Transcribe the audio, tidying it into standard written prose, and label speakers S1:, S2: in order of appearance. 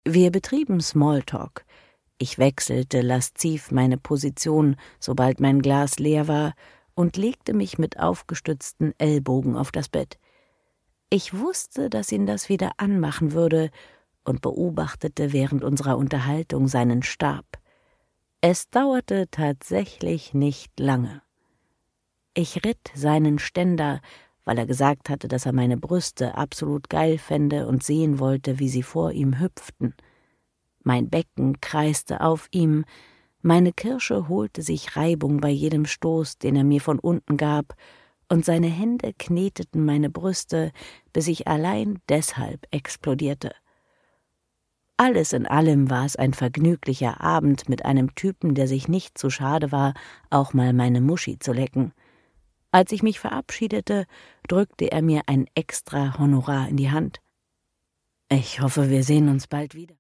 S1: Wir betrieben Smalltalk. Ich wechselte lasziv meine Position, sobald mein Glas leer war, und legte mich mit aufgestützten Ellbogen auf das Bett. Ich wusste, dass ihn das wieder anmachen würde, und beobachtete während unserer Unterhaltung seinen Stab. Es dauerte tatsächlich nicht lange. Ich ritt seinen Ständer, weil er gesagt hatte, dass er meine Brüste absolut geil fände und sehen wollte, wie sie vor ihm hüpften. Mein Becken kreiste auf ihm, meine Kirsche holte sich Reibung bei jedem Stoß, den er mir von unten gab, und seine Hände kneteten meine Brüste, bis ich allein deshalb explodierte. Alles in allem war es ein vergnüglicher Abend mit einem Typen, der sich nicht zu schade war, auch mal meine Muschi zu lecken. Als ich mich verabschiedete, drückte er mir ein extra Honorar in die Hand. »Ich hoffe, wir sehen uns bald wieder.«